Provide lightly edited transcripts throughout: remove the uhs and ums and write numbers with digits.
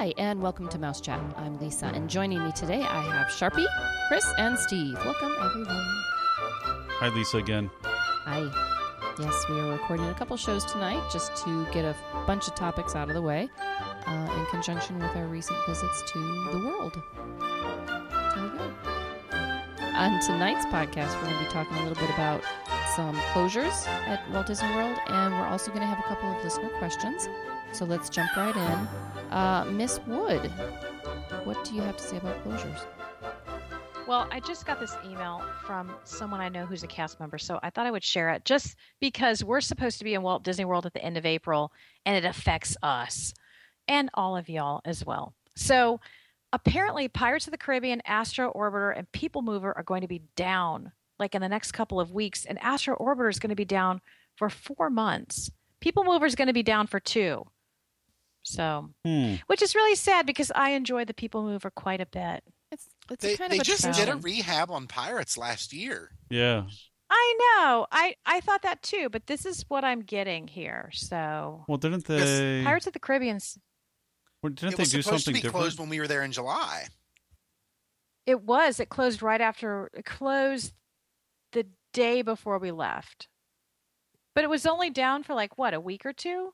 Hi, and welcome to Mouse Chat. I'm Lisa, and joining me today I have Sharpie, Chris, and Steve. Welcome, everyone. Hi, Lisa, again. Hi. Yes, we are recording a couple shows tonight just to get a bunch of topics out of the way in conjunction with our recent visits to the world. On tonight's podcast, we're going to be talking a little bit about some closures at Walt Disney World, and we're also going to have a couple of listener questions. So let's jump right in. Miss Wood, what do you have to say about closures? Well, I just got this email from someone I know who's a cast member, so I thought I would share it just because we're supposed to be in Walt Disney World at the end of April, and it affects us and all of y'all as well. So apparently Pirates of the Caribbean, Astro Orbiter, and People Mover are going to be down like in the next couple of weeks, and Astro Orbiter is going to be down for 4 months. People Mover is going to be down for 2. So, which is really sad because I enjoy the People Mover quite a bit. It's They kind of a just did a tradition. rehab on Pirates last year. Yeah. I know. I thought that too, but this is what I'm getting here. So, Well, didn't they? Pirates of the Caribbean. Didn't It they was do supposed something to be different? closed when we were there in July. It was. It closed right after. It closed the day before we left. But it was only down for like what, a week or two?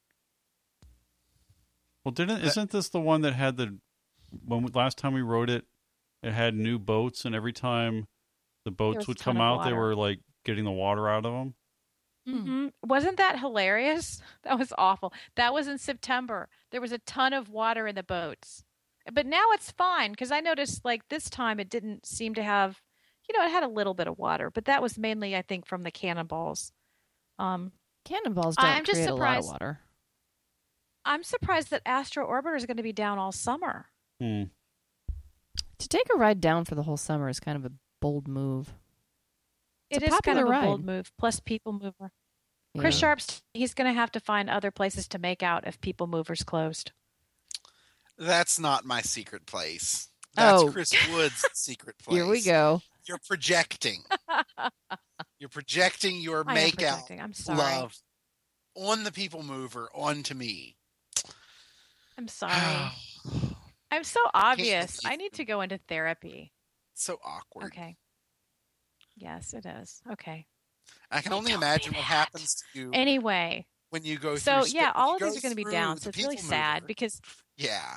Well, isn't this the one that had last time we rode it, it had new boats, and every time the boats was would a ton come of out, they water. were like getting the water out of them? Mm-hmm. Wasn't that hilarious? That was awful. That was in September. There was a ton of water in the boats. But now it's fine because I noticed like this time it didn't seem to have, it had a little bit of water, but that was mainly, I think, from the cannonballs. Cannonballs I'm don't just create a lot of surprised- water. I'm surprised that Astro Orbiter is going to be down all summer. Hmm. To take a ride down for the whole summer is kind of a bold move. It's It a is kind popular of a bold ride. move. Plus People Mover. Yeah. Chris Sharp's, he's going to have to find other places to make out if People Mover's closed. That's not my secret place. That's Oh. Chris Wood's secret place. Here we go. You're projecting. You're projecting your I am makeout projecting. I'm sorry. love on the People Mover onto me. I'm sorry. I'm so obvious. believe I need to go into therapy. So awkward. Okay. Yes, it is. Okay. I can only Don't be imagine what that. happens to you Anyway, when you go so through. yeah, when all you of these go are going to be through down. the So it's really People sad Mover. because Yeah.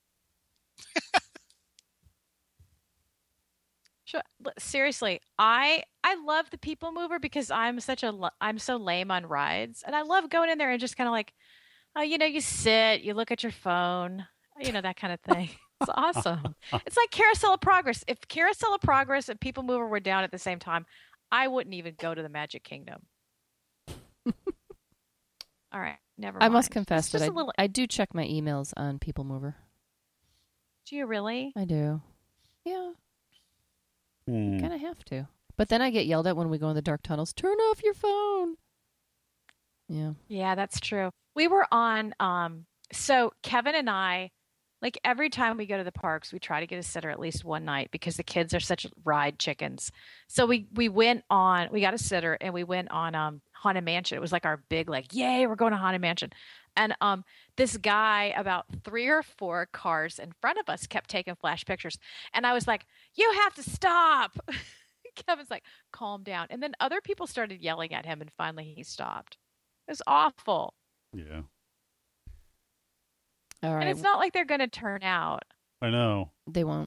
seriously, I love the People Mover because I'm so lame on rides, and I love going in there and just kind of like, you sit, you look at your phone, that kind of thing. It's awesome. It's like Carousel of Progress. If Carousel of Progress and People Mover were down at the same time, I wouldn't even go to the Magic Kingdom. All right, never mind. I must confess It's that just a little. I do check my emails on People Mover. Do you really? I do. Yeah, Hmm. kind of have to. But then I get yelled at when we go in the dark tunnels. Turn off your phone. Yeah. Yeah, that's true. We were on, so Kevin and I, like every time we go to the parks, we try to get a sitter at least one night because the kids are such ride chickens. So we got a sitter and we went on Haunted Mansion. It was like our big, like, yay, we're going to Haunted Mansion. And this guy about 3 or 4 cars in front of us kept taking flash pictures. And I was like, you have to stop. Kevin's like, calm down. And then other people started yelling at him and finally he stopped. It was awful. Yeah. All right. And it's not like they're going to turn out. I know. They won't.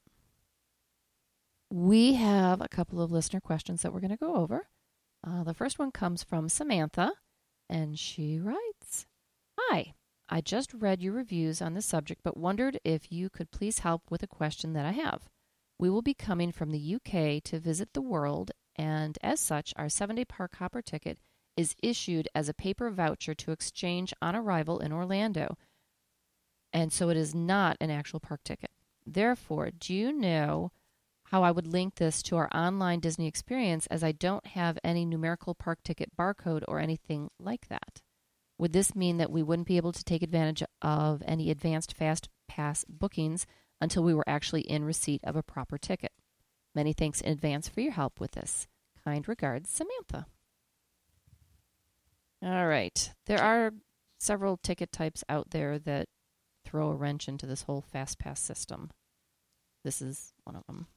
We have a couple of listener questions that we're going to go over. The first one comes from Samantha, and she writes, Hi, I just read your reviews on the subject, but wondered if you could please help with a question that I have. We will be coming from the UK to visit the world, and as such, our 7-day park hopper ticket is issued as a paper voucher to exchange on arrival in Orlando, and so it is not an actual park ticket. Therefore, do you know how I would link this to our online Disney experience, as I don't have any numerical park ticket barcode or anything like that? Would this mean that we wouldn't be able to take advantage of any advanced fast pass bookings until we were actually in receipt of a proper ticket? Many thanks in advance for your help with this. Kind regards, Samantha. All right. There are several ticket types out there that throw a wrench into this whole FastPass system. This is one of them.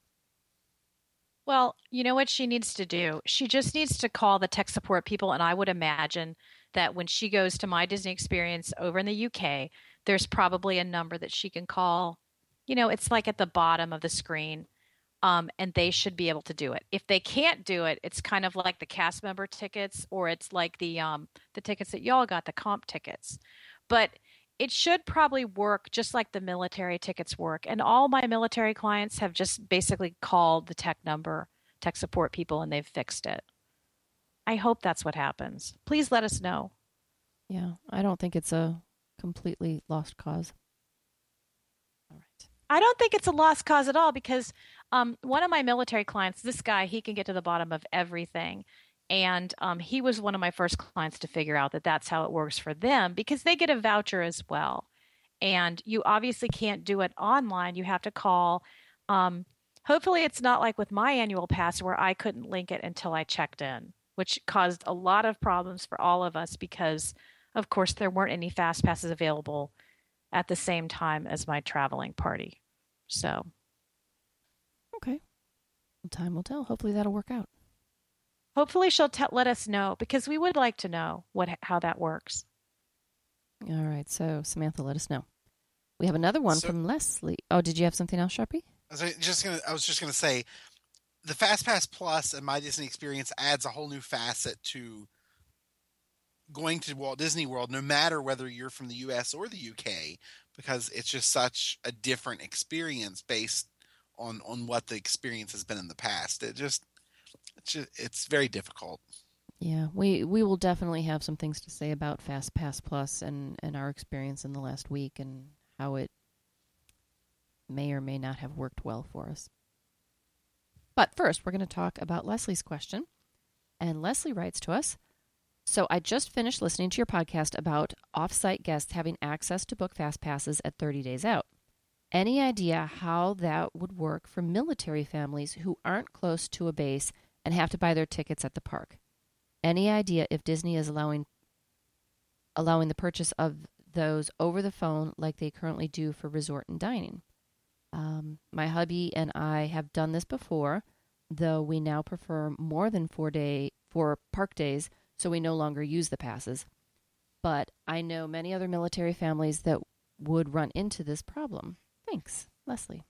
Well, you know what she needs to do? She just needs to call the tech support people. And I would imagine that when she goes to My Disney Experience over in the UK, there's probably a number that she can call. You know, it's like at the bottom of the screen, and they should be able to do it. If they can't do it, it's kind of like the cast member tickets, or it's like the tickets that y'all got, the comp tickets. But it should probably work just like the military tickets work. And all my military clients have just basically called the tech support people, and they've fixed it. I hope that's what happens. Please let us know. Yeah, I don't think it's a completely lost cause. All right. I don't think it's a lost cause at all, because one of my military clients, this guy, he can get to the bottom of everything. And he was one of my first clients to figure out that that's how it works for them, because they get a voucher as well. And you obviously can't do it online. You have to call. Hopefully it's not like with my annual pass where I couldn't link it until I checked in, which caused a lot of problems for all of us because, of course, there weren't any fast passes available at the same time as my traveling party. So. Okay. Well, time will tell. Hopefully that'll work out. Hopefully she'll let us know, because we would like to know how that works. All right. So, Samantha, let us know. We have another one from Leslie. Oh, did you have something else, Sharpie? I was just gonna say, the FastPass Plus and My Disney Experience adds a whole new facet to going to Walt Disney World, no matter whether you're from the U.S. or the UK, because it's just such a different experience based on what the experience has been in the past. It's very difficult. Yeah, we will definitely have some things to say about FastPass Plus and our experience in the last week and how it may or may not have worked well for us. But first, we're going to talk about Leslie's question. And Leslie writes to us, so I just finished listening to your podcast about off-site guests having access to book fast passes at 30 days out. Any idea how that would work for military families who aren't close to a base and have to buy their tickets at the park? Any idea if Disney is allowing the purchase of those over the phone like they currently do for resort and dining? My hubby and I have done this before, though we now prefer more than 4 park days, so we no longer use the passes. But I know many other military families that would run into this problem. Thanks, Leslie.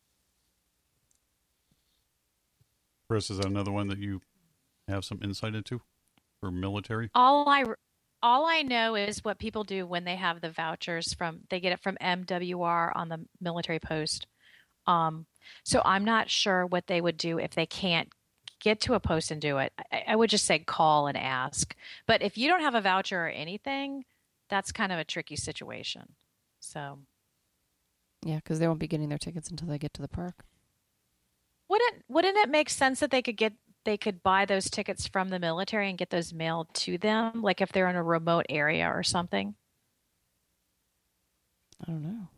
Chris, is that another one that you have some insight into for military? All I know is what people do when they have the vouchers they get it from MWR on the military post. So I'm not sure what they would do if they can't get to a post and do it. I would just say call and ask. But if you don't have a voucher or anything, that's kind of a tricky situation. So. Yeah, because they won't be getting their tickets until they get to the park. Wouldn't it make sense that they could buy those tickets from the military and get those mailed to them, like if they're in a remote area or something? I don't know.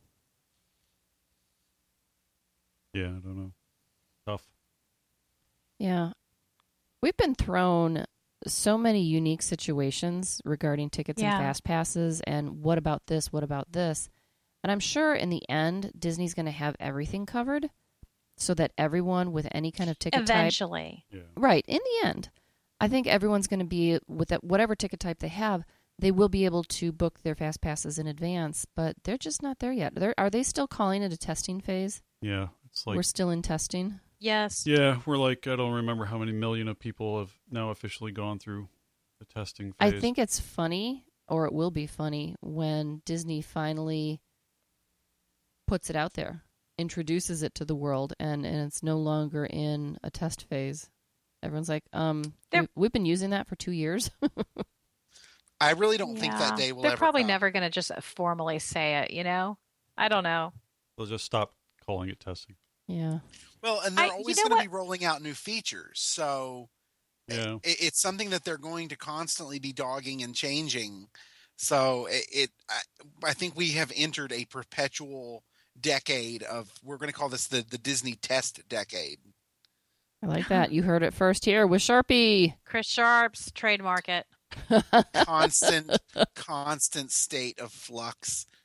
Yeah, I don't know. Tough. Yeah. We've been thrown so many unique situations regarding tickets and fast passes and what about this, what about this? And I'm sure in the end, Disney's going to have everything covered so that everyone with any kind of ticket eventually. Yeah. Right. In the end, I think everyone's going to be, with whatever ticket type they have, they will be able to book their fast passes in advance, but they're just not there yet. Are they still calling it a testing phase? Yeah. It's like, we're still in testing? Yes. Yeah, we're like, I don't remember how many million of people have now officially gone through the testing phase. I think it's funny, or it will be funny, when Disney finally puts it out there, introduces it to the world, and it's no longer in a test phase. Everyone's like, we've been using that for 2 years. I really don't think that day will ever They're probably come. never going to just formally say it, you know? I don't know. They'll just stop calling it testing. Yeah. Well, and they're always going to be rolling out new features. So it's something that they're going to constantly be dogging and changing. So I think we have entered a perpetual decade of, we're going to call this the Disney test decade. I like that. You heard it first here with Sharpie. Chris Sharp's trademark it. Constant state of flux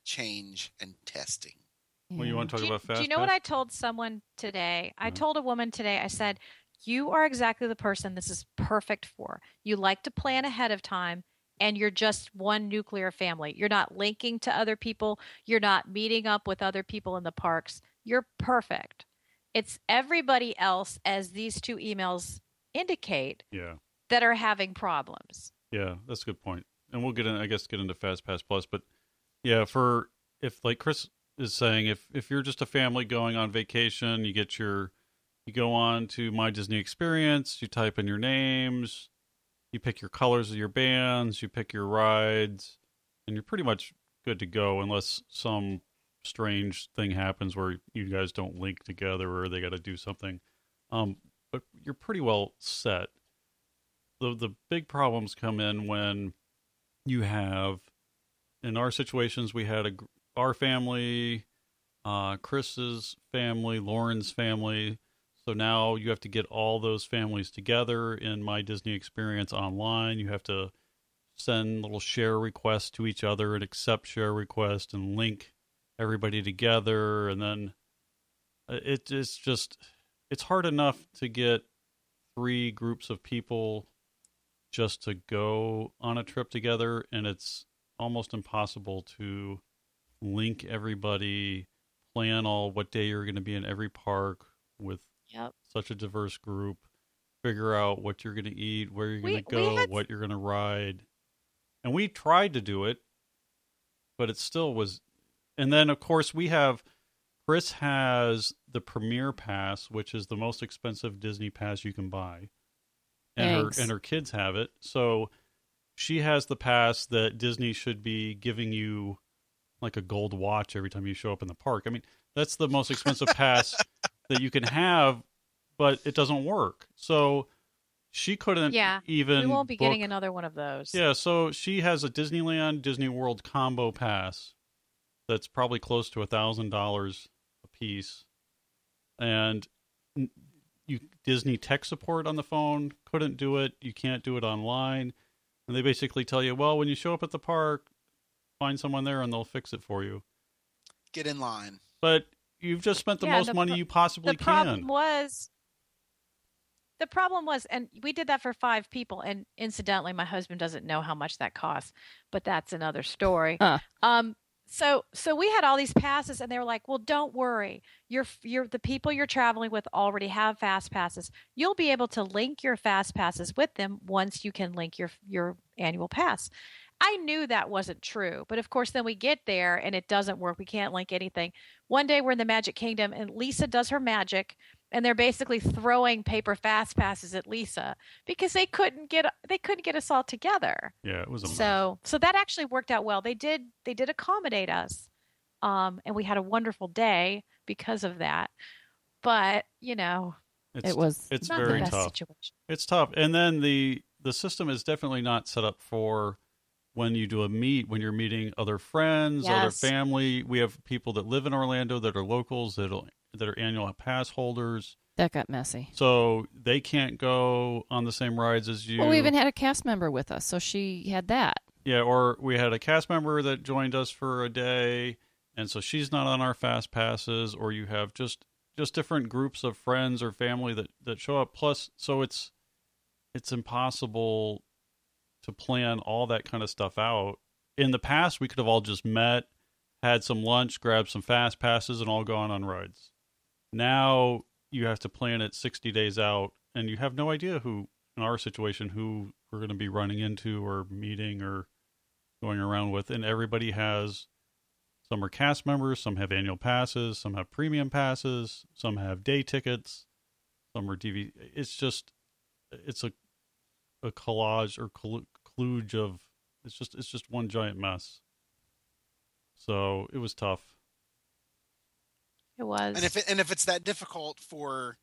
change, and testing. Well, you want to talk about fast Do you know what I told someone today? I told a woman today, I said, you are exactly the person this is perfect for. You like to plan ahead of time, and you're just one nuclear family. You're not linking to other people. You're not meeting up with other people in the parks. You're perfect. It's everybody else, as these two emails indicate, that are having problems. Yeah, that's a good point. And we'll get into FastPass Plus, but yeah, if like Chris is saying, if you're just a family going on vacation, you go on to My Disney Experience, you type in your names, you pick your colors of your bands, you pick your rides, and you're pretty much good to go unless some strange thing happens where you guys don't link together or they got to do something. But you're pretty well set. The big problems come in when you have, in our situations, we had our family, Chris's family, Lauren's family. So now you have to get all those families together in My Disney Experience online. You have to send little share requests to each other and accept share requests and link everybody together. And then it's hard enough to get 3 groups of people just to go on a trip together, and it's almost impossible to link everybody, plan all what day you're going to be in every park with such a diverse group, figure out what you're going to eat, where you're going to go, what you're going to ride. And we tried to do it, but it still was. And then, of course, Chris has the Premier Pass, which is the most expensive Disney pass you can buy. And her kids have it. So she has the pass that Disney should be giving you like a gold watch every time you show up in the park. I mean, that's the most expensive pass that you can have, but it doesn't work. So she couldn't even. We won't be getting another one of those. Yeah, so she has a Disneyland, Disney World combo pass that's probably close to $1,000 a piece. And Disney tech support on the phone couldn't do it. You can't do it online. And they basically tell you, well, when you show up at the park, find someone there and they'll fix it for you. Get in line. But you've just spent the most money you possibly can. The problem was, and we did that for 5 people, and incidentally, my husband doesn't know how much that costs, but that's another story. So we had all these passes, and they were like, well, don't worry. The people you're traveling with already have fast passes. You'll be able to link your fast passes with them once you can link your annual pass. I knew that wasn't true, but of course, then we get there and it doesn't work. We can't link anything. One day we're in the Magic Kingdom, and Lisa does her magic, and they're basically throwing paper fast passes at Lisa because they couldn't get us all together. Yeah, it was a so that actually worked out well. They did accommodate us, and we had a wonderful day because of that. But it's not very the best tough. Situation. It's tough, and then the system is definitely not set up for when you do when you're meeting other friends, other family. We have people that live in Orlando that are locals that are annual pass holders. That got messy. So they can't go on the same rides as you. Well, we even had a cast member with us, so she had that. Yeah, or we had a cast member that joined us for a day, and so she's not on our fast passes, or you have just different groups of friends or family that show up. Plus, so it's impossible to plan all that kind of stuff out. In the past, we could have all just met, had some lunch, grabbed some fast passes, and all gone on rides. Now you have to plan it 60 days out, and you have no idea who, in our situation, who we're going to be running into or meeting or going around with. And everybody has, some are cast members, some have annual passes, some have premium passes, some have day tickets, some are DVD. It's a collage or kludge of, it's just one giant mess. So it was tough. It was. And if it's that difficult for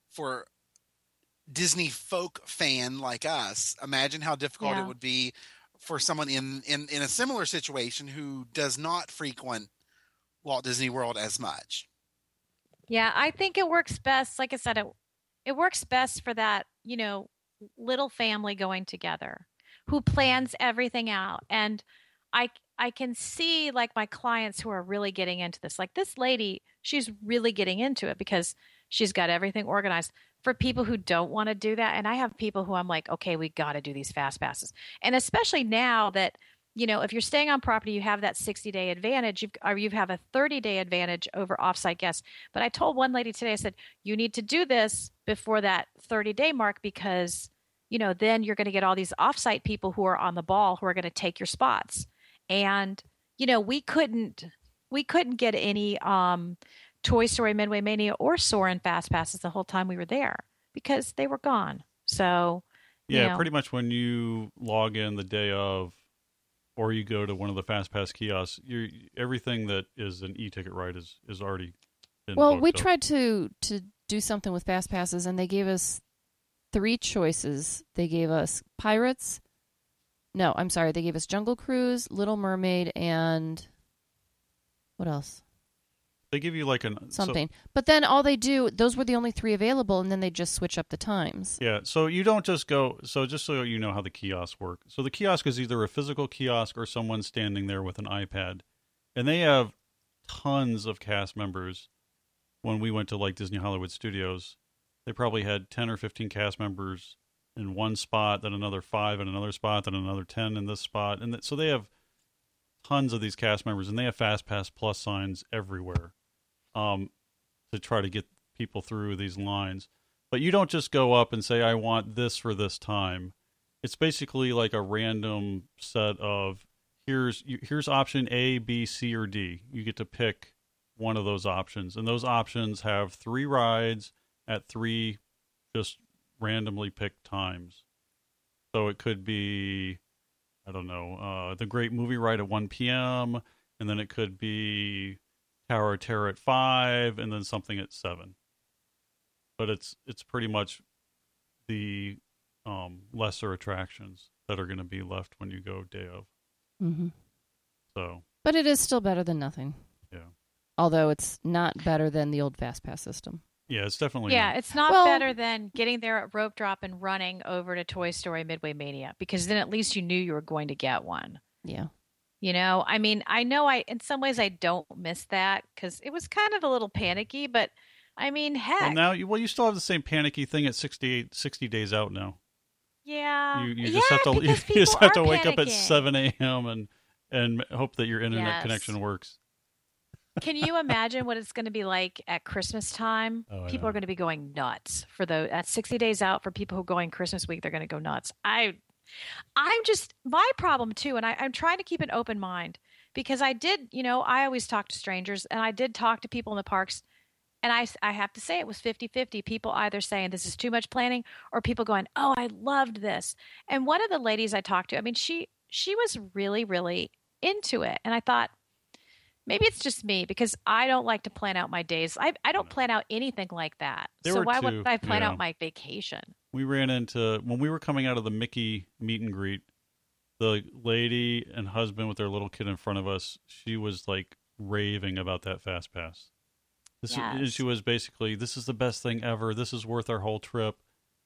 Disney folk fan like us, imagine how difficult it would be for someone in a similar situation who does not frequent Walt Disney World as much. Yeah, I think it works best. Like I said, it works best for that, little family going together who plans everything out. And I can see like my clients who are really getting into this. Like this lady, she's really getting into it because she's got everything organized. For people who don't want to do that, and I have people who I'm like, okay, we got to do these fast passes. And especially now that, if you're staying on property, you have that 60-day advantage, or you have a 30-day advantage over offsite guests. But I told one lady today, I said, you need to do this before that 30-day mark because, then you're going to get all these offsite people who are on the ball who are going to take your spots. And, we couldn't get any Toy Story, Midway Mania, or Soarin' Fast Passes the whole time we were there because they were gone. So, yeah, pretty much when you log in the day of, or you go to one of the Fast Pass kiosks, everything that is an e-ticket ride is already been Well, booked we up. tried to do something with Fast Passes, and they gave us 3 choices. They gave us Pirates. No, I'm sorry. They gave us Jungle Cruise, Little Mermaid, and what else? They give you like something. But then all they do, those were the only 3 available, and then they just switch up the times. Yeah, so you don't just go, so just so you know how the kiosks work. So the kiosk is either a physical kiosk or someone standing there with an iPad. And they have tons of cast members. When we went to like Disney Hollywood Studios, they probably had 10 or 15 cast members in one spot, then another 5 in another spot, then another 10 in this spot. And so they have tons of these cast members, and they have Fast Pass Plus signs everywhere. To try to get people through these lines. But you don't just go up and say, I want this for this time. It's basically like a random set of, here's option A, B, C, or D. You get to pick one of those options. And those options have 3 rides at 3 just randomly picked times. So it could be, I don't know, the Great Movie Ride at 1 p.m., and then it could be Tower of Terror at 5, and then something at 7. But it's pretty much the lesser attractions that are going to be left when you go day of. Mm-hmm. So, but it is still better than nothing. Yeah. Although it's not better than the old Fast Pass system. Yeah, it's definitely Yeah, not. it's not better than getting there at rope drop and running over to Toy Story Midway Mania because then at least you knew you were going to get one. Yeah. I mean, I know in some ways I don't miss that because it was kind of a little panicky, but I mean, heck. Well, now, you still have the same panicky thing at 60 days out now. Yeah. You just have to wake up at 7 a.m. and hope that your internet connection works. Can you imagine what it's going to be like at Christmas time? People are going to be going nuts at 60 days out for people who are going Christmas week. They're going to go nuts. I'm just, my problem too, and I'm trying to keep an open mind because I did, I always talk to strangers and I did talk to people in the parks and I have to say it was 50-50. People either saying this is too much planning or people going, oh, I loved this. And one of the ladies I talked to, I mean, she was really, really into it. And I thought, maybe it's just me because I don't like to plan out my days. I don't plan out anything like that. So why would I plan out my vacation? We ran into, when we were coming out of the Mickey meet and greet, the lady and husband with their little kid in front of us, she was like raving about that Fast Pass. She was basically, this is the best thing ever. This is worth our whole trip.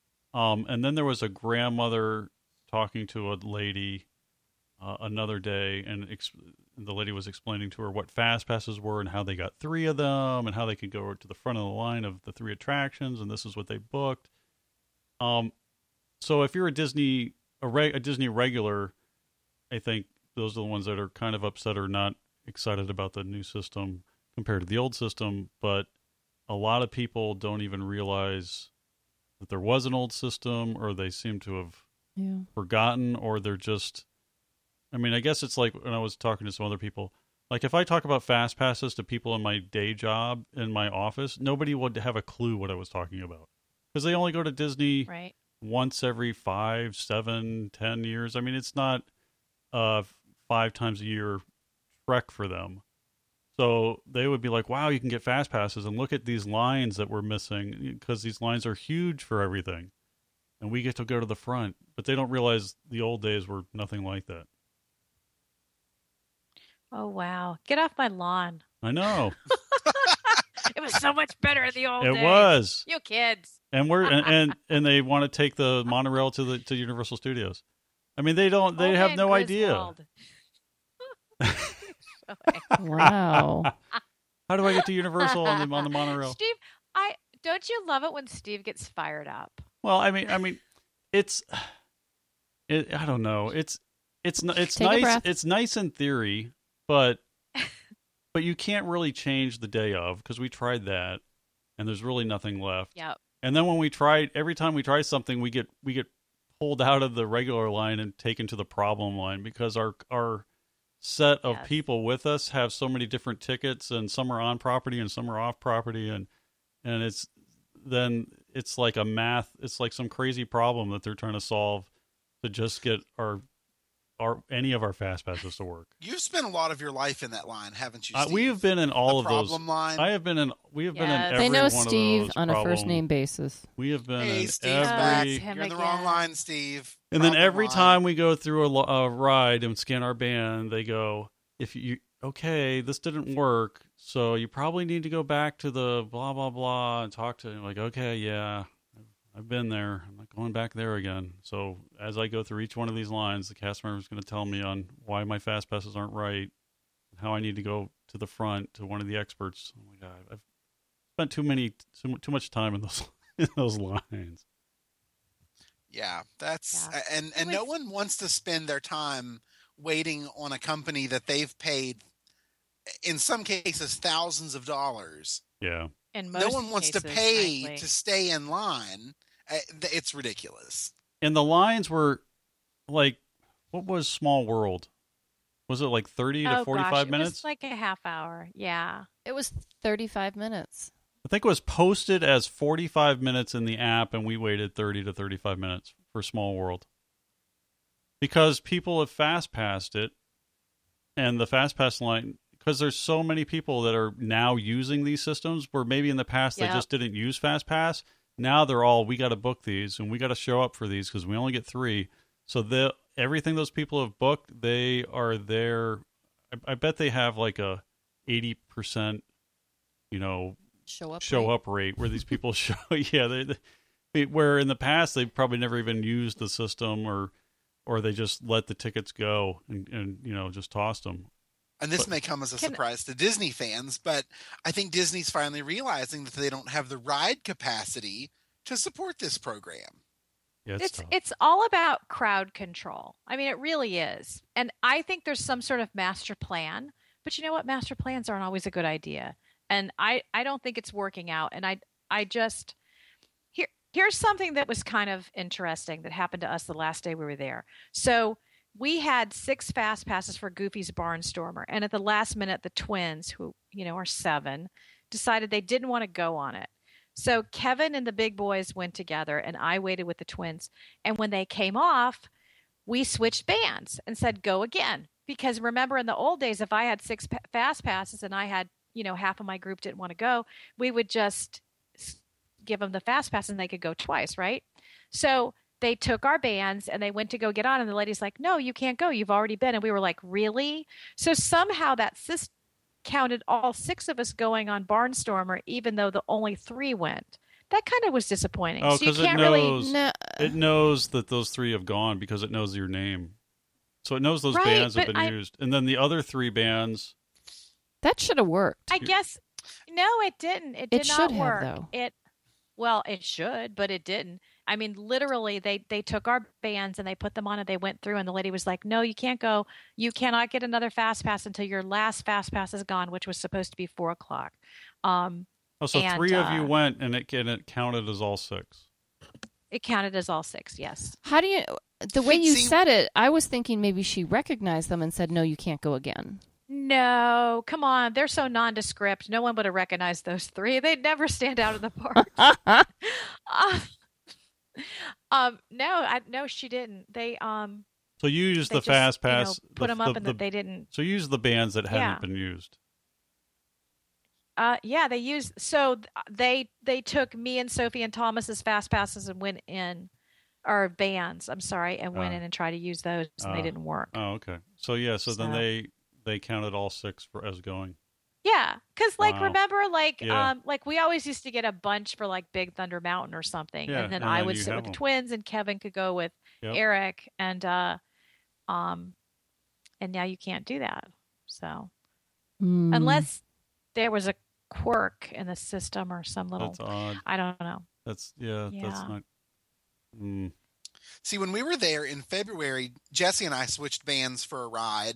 And then there was a grandmother talking to a lady another day, and the lady was explaining to her what Fast Passes were and how they got 3 of them and how they could go to the front of the line of the 3 attractions, and this is what they booked. So if you're a Disney regular, I think those are the ones that are kind of upset or not excited about the new system compared to the old system. But a lot of people don't even realize that there was an old system, or they seem to have forgotten, or they're just, I mean, I guess it's like when I was talking to some other people, like if I talk about Fast Passes to people in my day job in my office, nobody would have a clue what I was talking about because they only go to Disney once every 5, 7, 10 years. I mean, it's not 5 times a year trek for them. So they would be like, wow, you can get Fast Passes and look at these lines that we're missing because these lines are huge for everything. And we get to go to the front. But they don't realize the old days were nothing like that. Oh, wow. Get off my lawn. I know. It was so much better in the old days. It was. You kids. And and they want to take the monorail to Universal Studios. I mean, they have no idea. Wow. How do I get to Universal on the monorail? Steve, I don't you love it when Steve gets fired up? Well, I mean, it's, I don't know. It's Take a nice. breath. It's nice in theory, but you can't really change the day of, because we tried that, and there's really nothing left. Yep. And then every time we try something, we get pulled out of the regular line and taken to the problem line, because our set of Yes. people with us have so many different tickets, and some are on property and some are off property, and it's like it's like some crazy problem that they're trying to solve to just get any of our fast passes to work. You've spent a lot of your life in that line, haven't you, Steve? We have been in all the of those. problem line. We have been in Yes. every They know one Steve of those on a problem- first name basis. We have been Hey, in Steve's back. every. Him You're in the wrong again. line, Steve. And then Problem every line. time we go through a ride and scan our band, they go, okay, this didn't work, so you probably need to go back to the blah, blah, blah, and talk to him. Like, okay, yeah, I've been there. I'm not going back there again. So as I go through each one of these lines, the cast member is going to tell me on why my fast passes aren't right, and how I need to go to the front to one of the experts. Oh my God, I've spent too much time in those in those lines. Yeah, that's Yeah. and no one wants to spend their time waiting on a company that they've paid, in some cases, thousands of dollars. Yeah. In most No one wants to cases, pay frankly. to stay in line. It's ridiculous. And the lines were like, what was Small World? Was it like 30 to 45 gosh, minutes? It was like a half hour. Yeah. It was 35 minutes. I think it was posted as 45 minutes in the app, and we waited 30 to 35 minutes for Small World. Because people have fast passed it, and the fast pass line, because there's so many people that are now using these systems, where maybe in the past they Yep. just didn't use fast pass. Now they're all, we got to book these, and we got to show up for these because we only get 3. So everything those people have booked, they are there. I bet they have like a 80%, Show up. rate where these people show. Yeah, where in the past they probably never even used the system, or they just let the tickets go and just tossed them. And this may come as a surprise to Disney fans, but I think Disney's finally realizing that they don't have the ride capacity to support this program. Yeah, It's all about crowd control. I mean, it really is. And I think there's some sort of master plan, but you know what? Master plans aren't always a good idea. And I don't think it's working out. And I just here's something that was kind of interesting that happened to us the last day we were there. So we had 6 fast passes for Goofy's Barnstormer, and at the last minute, the twins, who are 7, decided they didn't want to go on it. So Kevin and the big boys went together, and I waited with the twins. And when they came off, we switched bands and said, go again. Because remember, in the old days, if I had 6 fast passes and I had, half of my group didn't want to go, we would just give them the fast pass and they could go twice, right? So they took our bands and they went to go get on, and the lady's like, no, you can't go. You've already been. And we were like, really? So somehow that system counted all 6 of us going on Barnstormer, even though the only 3 went. That kind of was disappointing. Oh, so you because can't it knows that those 3 have gone because it knows your name. So it knows those Right, bands have but been used. And then the other 3 bands, That should have worked. I guess no, it didn't. It did should not have, work. though. It should, but it didn't. I mean, literally, they took our bands and they put them on, and they went through, and the lady was like, "No, you can't go. You cannot get another fast pass until your last fast pass is gone," which was supposed to be 4:00. so And, 3 of you went, and it counted as all 6. It counted as all 6. Yes. How do you? The way you See- said it, I was thinking maybe she recognized them and said, "No, you can't go again." No, come on. They're so nondescript. No one would have recognized those 3. They'd never stand out in the park. No, she didn't. They So you used they the just, fast pass. put them up, and that they didn't. So you used the bands that hadn't Yeah. been used. Yeah, they used. So they took me and Sophie and Thomas's fast passes and went in, or bands. I'm sorry, and went in and tried to use those, and they didn't work. Oh, okay. So yeah, so then So- they counted all 6 as going. Yeah, because Wow. remember, Yeah. we always used to get a bunch for Big Thunder Mountain or something, Yeah, and then and I then would you sit have with the them. twins, and Kevin could go with Yep. Eric, and now you can't do that. So Hmm. unless there was a quirk in the system or some little, That's odd. I don't know. That's Yeah. not. Mm, See, when we were there in February, Jesse and I switched bands for a ride.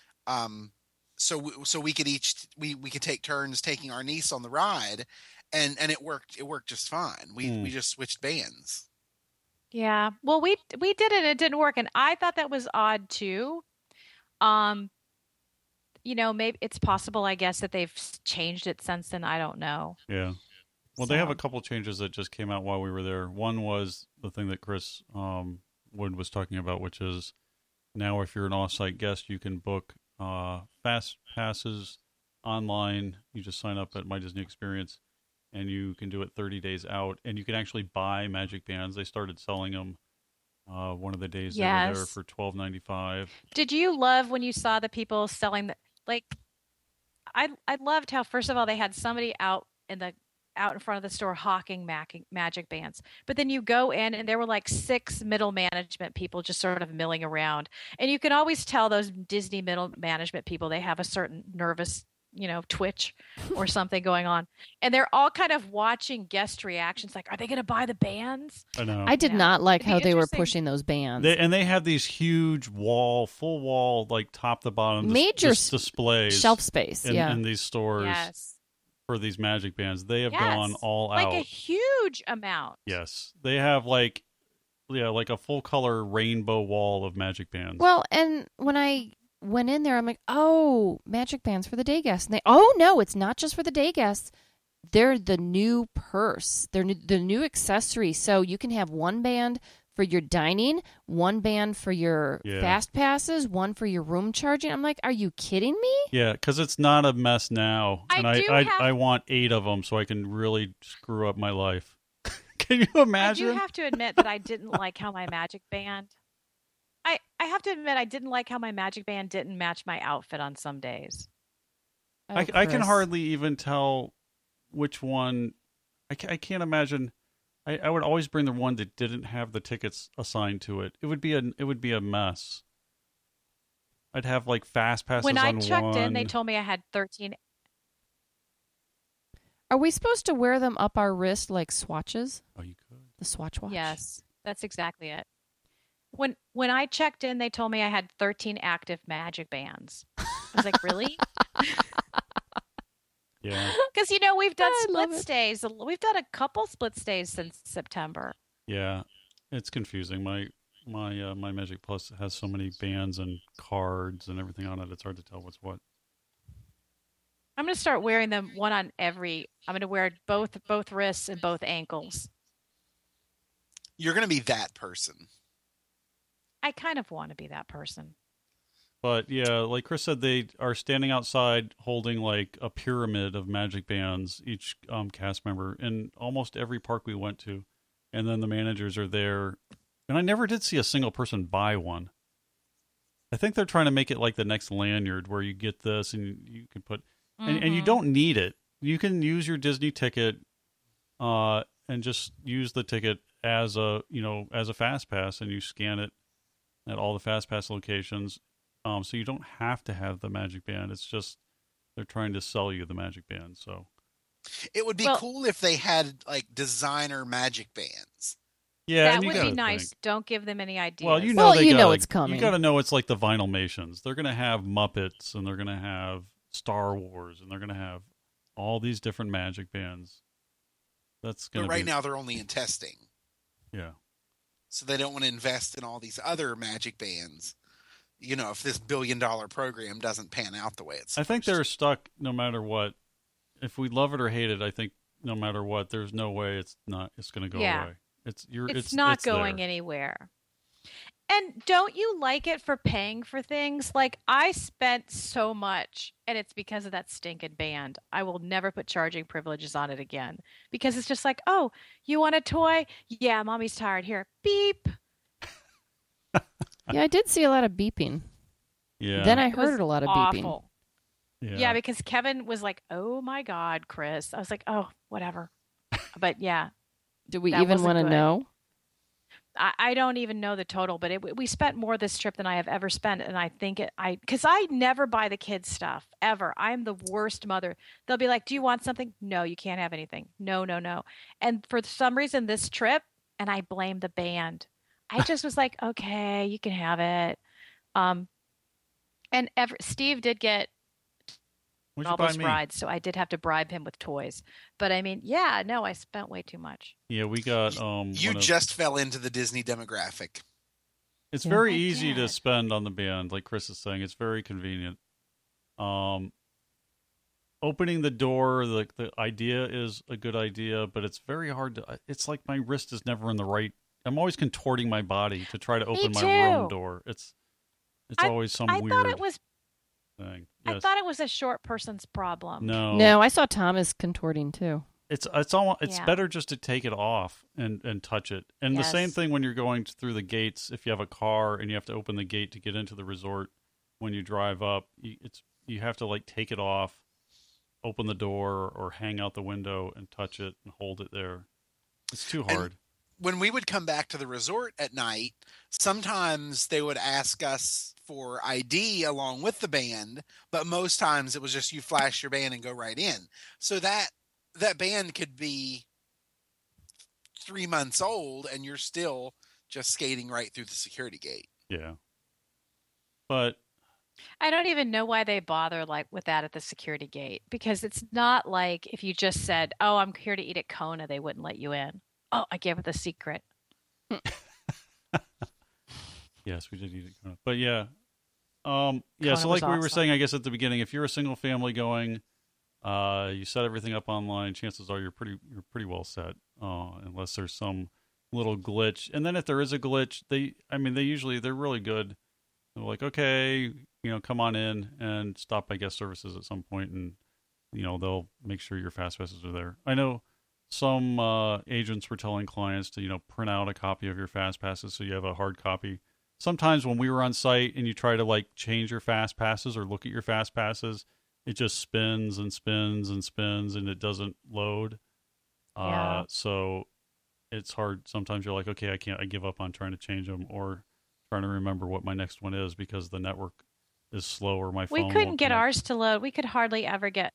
So we could we could take turns taking our niece on the ride, and it worked. It worked just fine. We just switched bands. Yeah. Well, we did it. It didn't work, and I thought that was odd too. Um, maybe it's possible, I guess, that they've changed it since then. I don't know. yeah. Well, they have a So, couple changes that just came out while we were there. One was the thing that Chris Wood was talking about, which is now if you're an off-site guest, you can book fast passes online. You just sign up at My Disney Experience, and you can do it 30 days out. And you can actually buy Magic Bands. They started selling them one of the days they were there yes. for $12.95. Did you love when you saw the people selling I loved how, first of all, they had somebody out in front of the store hawking magic bands. But then you go in and there were like 6 middle management people just sort of milling around. And you can always tell those Disney middle management people, they have a certain nervous, twitch or something going on. And they're all kind of watching guest reactions like, are they going to buy the bands? I know. I did Yeah. not like It'd be how they were interesting. pushing those bands. They have these huge full wall, like top to bottom, Major displays Shelf space, in these stores Yes. for these Magic Bands. They have Yes. gone all Like out. a huge amount. Yes, they have like a full color rainbow wall of Magic Bands. Well, and when I went in there, I'm like, oh, Magic Bands for the day guests. And oh, no, it's not just for the day guests. They're the new purse. They're the new accessory. So you can have one band for your dining, one band for your fast passes, one for your room charging. I'm like, are you kidding me? Yeah, because it's not a mess now, and I want 8 of them so I can really screw up my life. Can you imagine? I do have to admit that I didn't like how my Magic Band. I have to admit I didn't like how my Magic Band didn't match my outfit on some days. Oh, I can Chris. hardly even tell which one. I can't imagine. I would always bring the one that didn't have the tickets assigned to it. It would be a mess. I'd have like fast passes When I on checked one. in, they told me I had 13. Are we supposed to wear them up our wrist like swatches? Oh, you could. The swatch watch? Yes, that's exactly it. When I checked in, they told me I had 13 active Magic Bands. I was like, really? Yeah. Because we've done I love split it. stays. We've done a couple split stays since September. Yeah, it's confusing. My Magic Plus has so many bands and cards and everything on it. It's hard to tell what's what. I'm going to start wearing them one on every. I'm going to wear both wrists and both ankles. You're going to be that person. I kind of want to be that person. But yeah, like Chris said, they are standing outside holding like a pyramid of Magic Bands, each cast member, in almost every park we went to. And then the managers are there. And I never did see a single person buy one. I think they're trying to make it like the next lanyard where you get this and you can put... And you don't need it. You can use your Disney ticket and just use the ticket as a fast pass, and you scan it at all the fast pass locations. So you don't have to have the Magic Band. It's just they're trying to sell you the Magic Band. So It would be cool if they had like designer Magic Bands. yeah, That and you would be gotta nice. think. Don't give them any ideas. Well, it's coming. You got to know it's like the Vinylmations. They're going to have Muppets, and they're going to have Star Wars, and they're going to have all these different Magic Bands. That's going But to right now they're only in testing. Yeah. So they don't want to invest in all these other Magic Bands. If this $1 billion program doesn't pan out the way it's supposed I think they're stuck no matter what. If we love it or hate it, I think no matter what, there's no way it's going to go away. It's not it's going there. anywhere. And don't you like it for paying for things? Like, I spent so much, and it's because of that stinking band. I will never put charging privileges on it again because it's just like, oh, you want a toy? Yeah, mommy's tired. Here, beep. Yeah, I did see a lot of beeping. Yeah. Then I It was heard a lot of beeping. awful. Yeah. Because Kevin was like, oh my God, Chris. I was like, oh, whatever. But yeah, Do we that even wasn't want to good. know? I don't even know the total, but we spent more this trip than I have ever spent. And I think because I never buy the kids stuff ever. I'm the worst mother. They'll be like, do you want something? No, you can't have anything. No, no, no. And for some reason, this trip, and I blame the band. I just was like, okay, you can have it. And Steve did get all those rides, so I did have to bribe him with toys. But I mean, yeah, no, I spent way too much. Yeah, we got you just fell into the Disney demographic. It's very easy to spend on the band, like Chris is saying. It's very convenient. Opening the door, the idea is a good idea, but it's very hard to. It's like my wrist is never in the right. I'm always contorting my body to try to open my room door. It's always some weird. I thought it was. Thing. Yes. I thought it was a short person's problem. No, I saw Thomas contorting too. It's better just to take it off and touch it. And the same thing when you're going through the gates. If you have a car and you have to open the gate to get into the resort, when you drive up, you have to like take it off, open the door, or hang out the window and touch it and hold it there. It's too hard. And when we would come back to the resort at night, sometimes they would ask us for ID along with the band, but most times it was just you flash your band and go right in. So that band could be 3 months old and you're still just skating right through the security gate. Yeah. But I don't even know why they bother like with that at the security gate, because it's not like if you just said, "Oh, I'm here to eat at Kona," they wouldn't let you in. Oh, I gave it the secret. Yes, we did eat it. But yeah. So like we were saying, I guess at the beginning, if you're a single family going, you set everything up online, chances are you're pretty well set. Unless there's some little glitch. And then if there is a glitch, they're really good. They're like, okay, come on in and stop by guest services at some point, and they'll make sure your fast passes are there. I know some agents were telling clients to print out a copy of your fast passes so you have a hard copy. Sometimes when we were on site and you try to like change your fast passes or look at your fast passes, it just spins and spins and spins and it doesn't load. So it's hard. Sometimes you're like, okay, I give up on trying to change them or trying to remember what my next one is because the network is slow or my phone. We couldn't get ours to load. We could hardly ever get.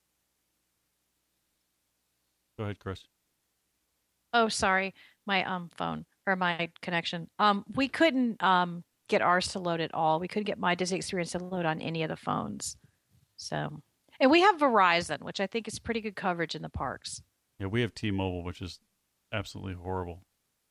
Go ahead, Chris. Oh, sorry. My phone or my connection. We couldn't get ours to load at all. We couldn't get my Disney Experience to load on any of the phones. So, and we have Verizon, which I think is pretty good coverage in the parks. Yeah, we have T-Mobile, which is absolutely horrible.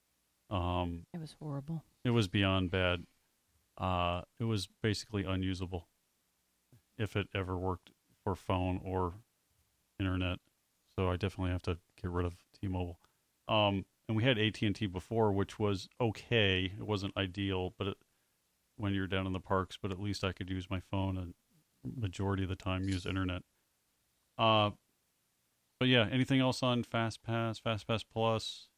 It was horrible. It was beyond bad. It was basically unusable if it ever worked for phone or internet. So I definitely have to get rid of T-Mobile. And we had AT&T before, which was okay. It wasn't ideal, but when you're down in the parks, but at least I could use my phone and majority of the time use internet. But yeah, anything else on FastPass Plus?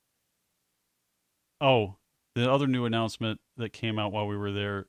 Oh, the other new announcement that came out while we were there,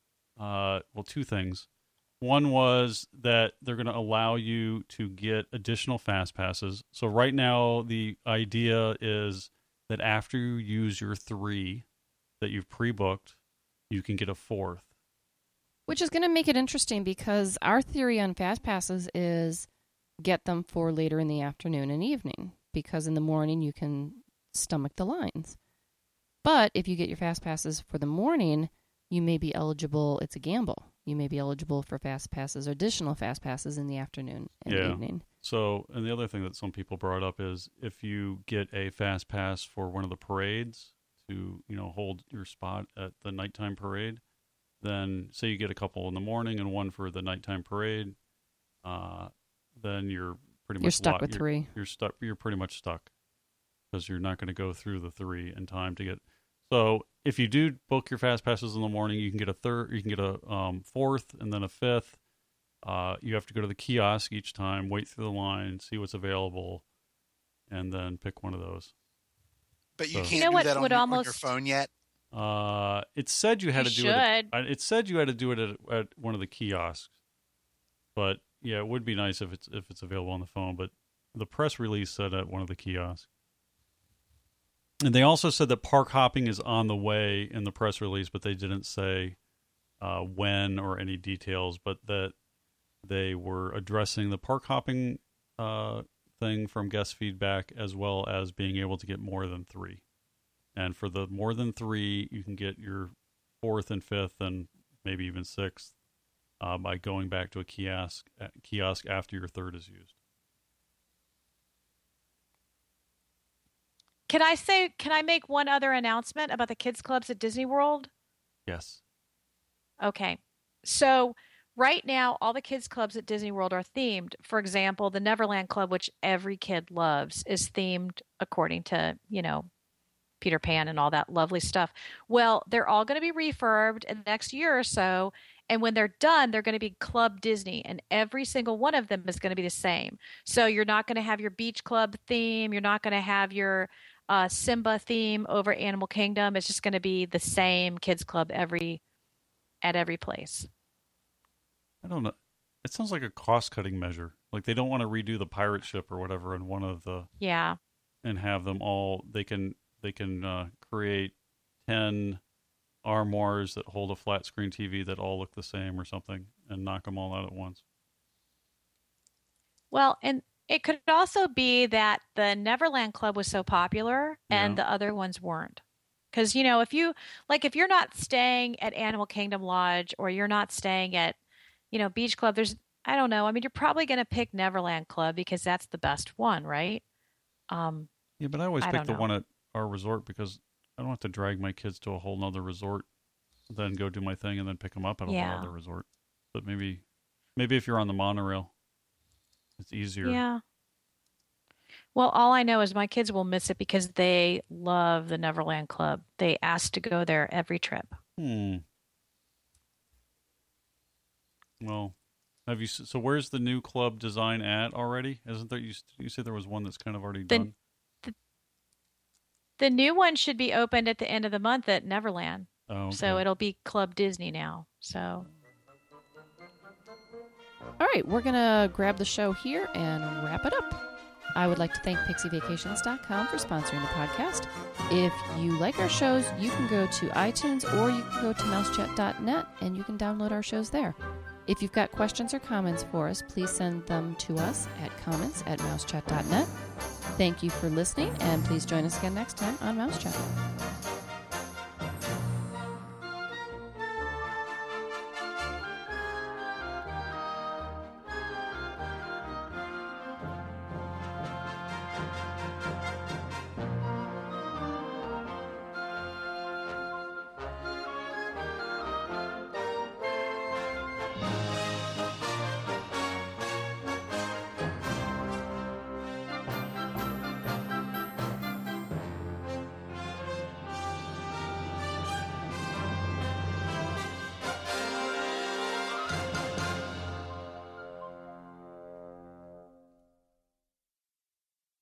two things. One was that they're going to allow you to get additional fast passes. So right now, the idea is that after you use your 3 that you've pre-booked, you can get a 4th. Which is going to make it interesting because our theory on fast passes is get them for later in the afternoon and evening, because in the morning you can stomach the lines. But if you get your fast passes for the morning, you may be eligible. It's a gamble. You may be eligible for fast passes or additional fast passes in the afternoon and evening. So, and the other thing that some people brought up is if you get a fast pass for one of the parades to, hold your spot at the nighttime parade, then say you get a couple in the morning and one for the nighttime parade, then you're pretty much stuck with 3. You're stuck. You're pretty much stuck because you're not going to go through the 3 in time to get. So if you do book your fast passes in the morning, you can get a 3rd, you can get a 4th, and then a 5th. You have to go to the kiosk each time, wait through the line, see what's available, and then pick one of those. But you can't do that on your phone yet? It said you had to do it. It said you had to do it at one of the kiosks. But yeah, it would be nice if it's available on the phone. But the press release said at one of the kiosks. And they also said that park hopping is on the way in the press release, but they didn't say when or any details, but that they were addressing the park hopping thing from guest feedback, as well as being able to get more than 3. And for the more than 3, you can get your 4th and 5th and maybe even 6th by going back to a kiosk after your 3rd is used. Can I make one other announcement about the kids clubs at Disney World? Yes. Okay. So right now, all the kids clubs at Disney World are themed. For example, the Neverland Club, which every kid loves, is themed according to, Peter Pan and all that lovely stuff. Well, they're all going to be refurbed in the next year or so. And when they're done, they're going to be Club Disney, and every single one of them is going to be the same. So you're not going to have your Beach Club theme. You're not going to have your Simba theme over Animal Kingdom. It's just going to be the same kids club at every place. I don't know. It sounds like a cost-cutting measure. Like they don't want to redo the pirate ship or whatever in one of the and have them all. They can create 10 armoires that hold a flat screen TV that all look the same or something, and knock them all out at once. Well, and it could also be that the Neverland Club was so popular and the other ones weren't. Because, if you're not staying at Animal Kingdom Lodge or you're not staying at, Beach Club, I don't know. I mean, you're probably going to pick Neverland Club because that's the best one, right? Yeah, but I always pick the one at our resort because I don't have to drag my kids to a whole nother resort, then go do my thing and then pick them up at another resort. But maybe if you're on the monorail, it's easier. Yeah. Well, all I know is my kids will miss it because they love the Neverland Club. They ask to go there every trip. Well, so where's the new club design at already? Isn't there? You said there was one that's kind of already done. The new one should be opened at the end of the month at Neverland. Oh, okay. So it'll be Club Disney now. So. All right, we're going to grab the show here and wrap it up. I would like to thank PixieVacations.com for sponsoring the podcast. If you like our shows, you can go to iTunes or you can go to mousechat.net and you can download our shows there. If you've got questions or comments for us, please send them to us at comments@mousechat.net. Thank you for listening, and please join us again next time on Mouse Chat.